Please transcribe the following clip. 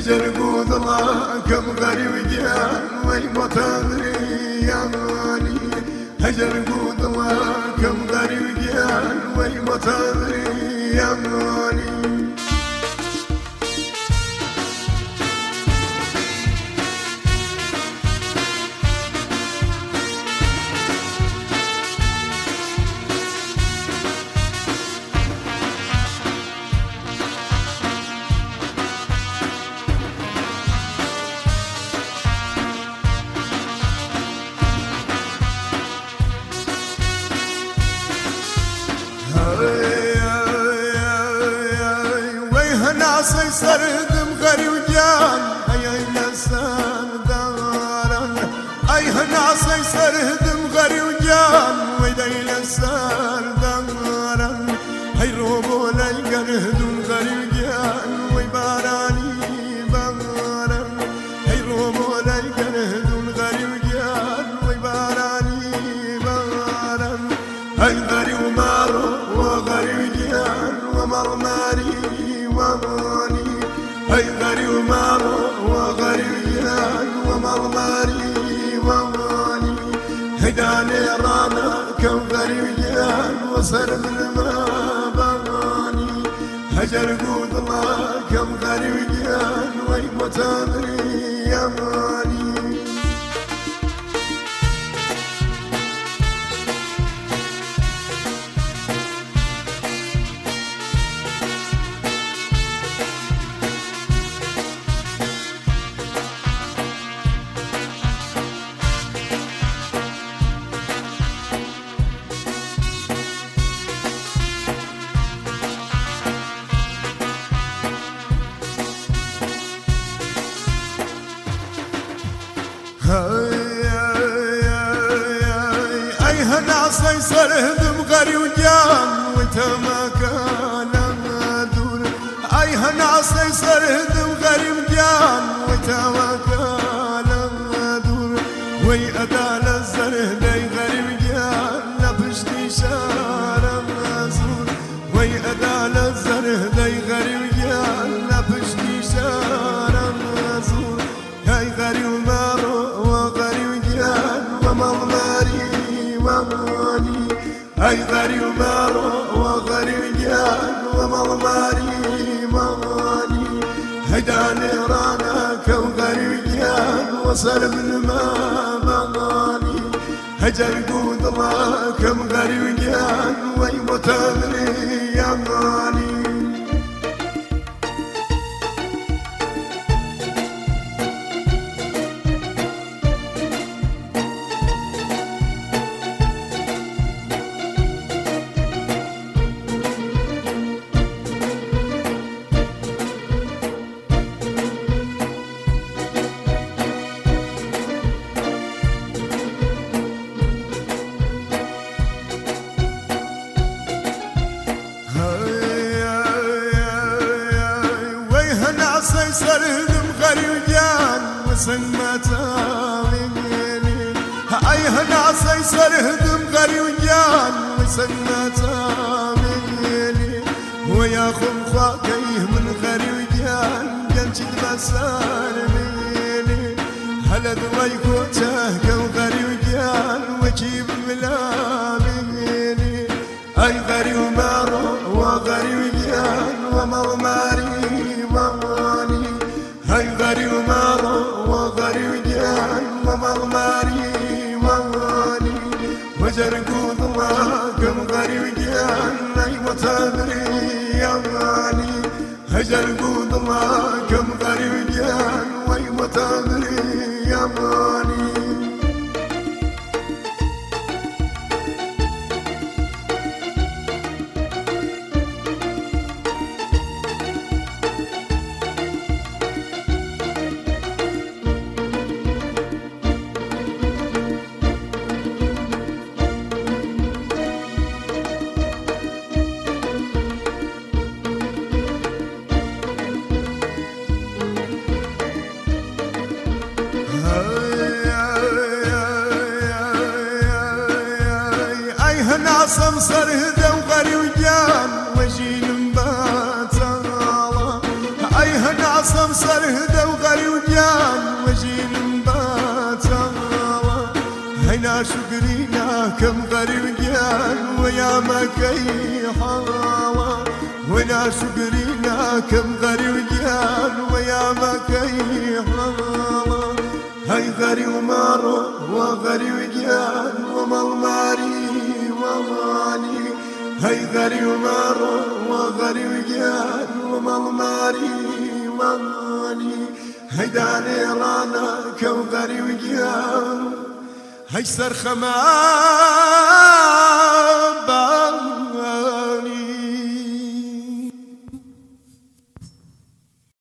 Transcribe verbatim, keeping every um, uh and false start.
هجر قود الله كم غريب جان ويموت أدري يا ماني هجر قود الله كم غريب جان ويموت أدري يا ماني ناصي سردم غري وجان اي نسان دارا اي ناصي سردم غري وجان ويدي نسان دارا هي روبو لاي قردم غري وجان ويباراني بارا هي روبو لاي قردم غري وجان ويباراني بارا هي غري ومارو وغري وجان ومرماري وماني هاي غري ومارو وغريان ومرماري وماني هداني رانا كم غريان وصر من ما بغاني هجر قود الله كم غريان ويموت أدري يا ماني اي هناصي سرهدم غري وجان وانت ما كان دور اي هناصي سرهدم غري وجان وانت ما كان دور وي ادال الزرهد غري وجان لبشتي شارم زور وي ادال الزرهد غري وجان لبشتي شارم زور هاي غري ومارو ومضماري وماني هاي غري ومارو وغري جان ومضماري وماني هداني رانا كم غري جان وصل من ما بغاني هجر قود الله كم غري جان ويموت أدري يا ماني ناصي سردم غري وجان وسمتا مني اي ناصي سردم غري وجان وسمتا مني وياخذ خاكيه من غري وجان قنشد مسار مني هلا دويكوته كم غري وجان وجيب ملا مني اي غري ومارو وغري وجان ومرماري وماني هاي غري ومارو وغري وجان ومرماري وماني وجر قود الله كم غري وجان ويموت أدري يا ماني هجر قود الله كم غري وجان ويموت أدري يا ماني ناصم سرهده وغري وجان وجيل مبات الله اي ناصم سمسر هدى وغري وجان وجين باتاوا هينا شكرينا كم غري وجان ويا ما كي حاوا وينا شكرينا كم غري وجان ويا ما كي حاوا هاي غري ومارو وغري وجان ومالماري ومالي هاي غري ومارو وغري وجان ومالماري ومالي هاي داني رانا كوغري وجان هاي سرخمان